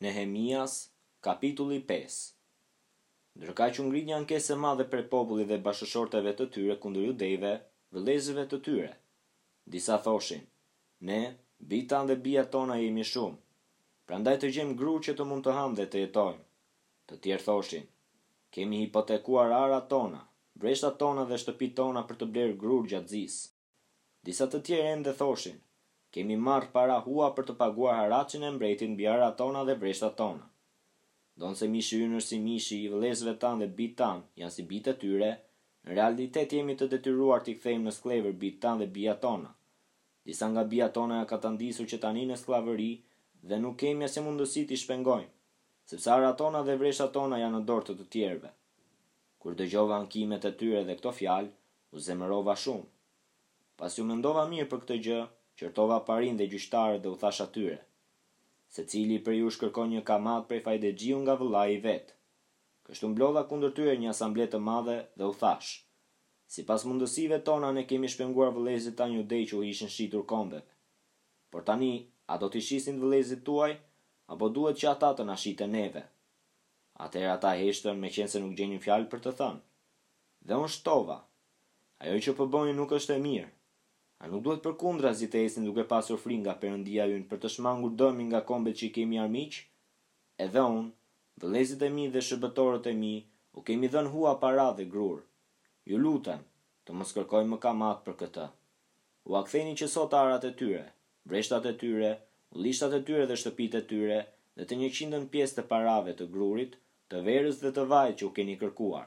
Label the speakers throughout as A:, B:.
A: Nehemias, kapitulli 5. Ndërkaq që ngrit një ankesë e madhe për popullit dhe bashkëshorteve të tyre kundër judejve, vëllezërve të tyre. Disa thoshin: "Ne, bitan dhe bijat tona jemi shumë, prandaj të gjejmë gru që të mund të hamë dhe të jetojmë." Të tjerë thoshin: "Kemi hipotekuar arat tona, breshtat tona dhe shtëpitë tona për të blerë grur gjatëzisë." Disa të tjerë ende thoshin: "Kemi marrë para hua për të paguar haracin e mbretit mbi arat tona dhe breshtat tona." Donse mishi ynë është si mishi i vëllezërve tanë dhe bitë tanë janë si bitë e tyre, në realitet jemi të detyruar t'i kthejmë në sklever bitë tanë dhe bijat tona. Disa nga bijat tona ja ka të ndisur që tani në sklavëri dhe nuk kemi asnjë mundësi t'i shpengojmë, sepse arat tona dhe breshtat tona janë në dorë të tjerëve. Kur dëgjova ankimet e tyre dhe këto fjalë, u zemërova shumë. Pasi u mendova mirë për këtë gjë, qërtova parin dhe gjyqtarët dhe u thash atyre: "Secili prej jush kërkon një kamat prej Fajdexhiu nga vëllai i vet." Kështu mblodha kundër tyre një asamble të madhe dhe u thash: "Sipas mundësive tona ne kemi shpenguar vëllezërit tanë judej që u ishin shitur kombeve. Por tani, a do t'i shisin vëllezërit tuaj, apo duhet që ata të na shiten neve?" Atëherë ata heshtën meqense nuk gjenin fjalë për të thënë. Dhe unë shtova: "Ajo që po bëni nuk është e mirë. A nuk duhet përkundrazi të esin duke pasur frikë nga Perëndia ynë për të shmangur dëmin nga kombet që i kemi armiq? Edhe unë, vëllezërit e mi dhe shërbëtorët e mi, u kemi dhënë hua para dhe grur. Ju lutem, të mos kërkojmë më kamat për këtë. U aktheni që sot arat e tyre, breshtat e tyre, ullishtat e tyre dhe shtëpitë e tyre, dhe të 100 pjesë të parave të grurit, të verës dhe të vajit që u keni kërkuar."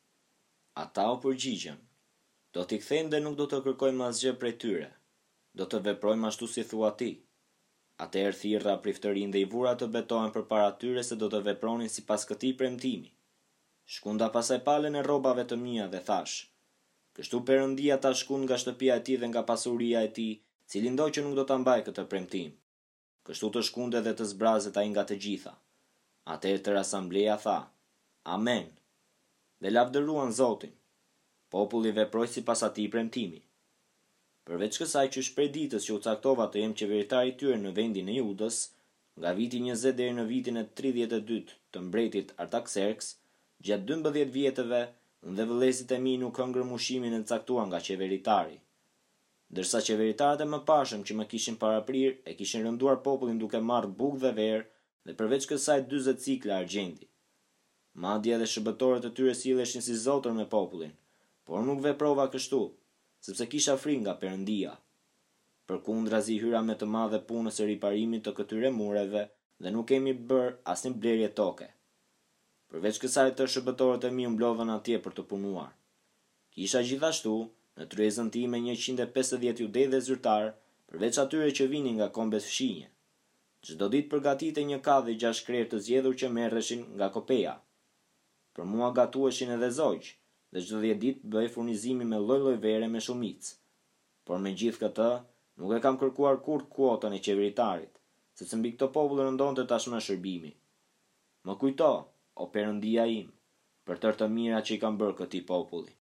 A: Ata u përgjigjen: "Do t'i kthejmë dhe nuk do të kërkojmë asgjë prej tyre. Do të veprojmë ashtu si thua ti." Atëherë thirrra priftërinë dhe i vura të betohen përpara tyre se do të vepronin sipas këtij premtimi. Shkunda pasaj palën e rrobave të mia dhe thash: "Kështu Perëndia ta shkund nga shtëpia e tij dhe nga pasuria e tij, cili ndoj që nuk do ta mbaj këtë premtim. Kështu të shkunde dhe të zbrazet ai nga të gjitha." Atëherë tërë asambleja tha: "Amen." Dhe lavdëruan Zotin. Populli veproi sipas atij premtimi. Përveç kësaj që prej ditës që u caktova të jem qeveritar i tyre në vendin e Judës, nga viti 20 deri në vitin e 32 të mbretit Artakserks, gjatë 12 vjetëve, unë dhe vëllezërit e mi nuk hëngrëm ushimin e caktuar nga qeveritari. Ndërsa qeveritarët e mëparshëm që më kishin paraprirë e kishin rënduar popullin duke marrë bukë dhe verë, dhe përveç kësaj 40 cikla argjendi. Madje edhe shërbëtorët e tyre silleshin si zotër me popullin, por nuk veprova kështu, sepse kisha frikë nga Perëndia. Përkundrazi hyra me të madhe punës së riparimit të këtyre mureve dhe nuk kemi bërë asnjë blerje toke. Përveç kësaj të shërbëtorët e mi u mblodhën atje për të punuar. Kisha gjithashtu në tryezën time 150 judej dhe zyrtar, përveç atyre që vinin nga kombet fshinje. Çdo ditë përgatitej një kadh i 6 krerë të zgjedhur që merreshin nga Kopeja. Për mua gatueshin edhe zogj, dhe çdo 10 ditë bëj furnizimi me lloj-lloj vere me shumicë. Por me gjithë këtë, nuk e kam kërkuar kurrë kuotën e qeveritarit, sepse mbi këto popull rëndonte tashmë shërbimi. Më kujto, o Perëndia im, për tërë të mirat që i kam bërë këtij populli.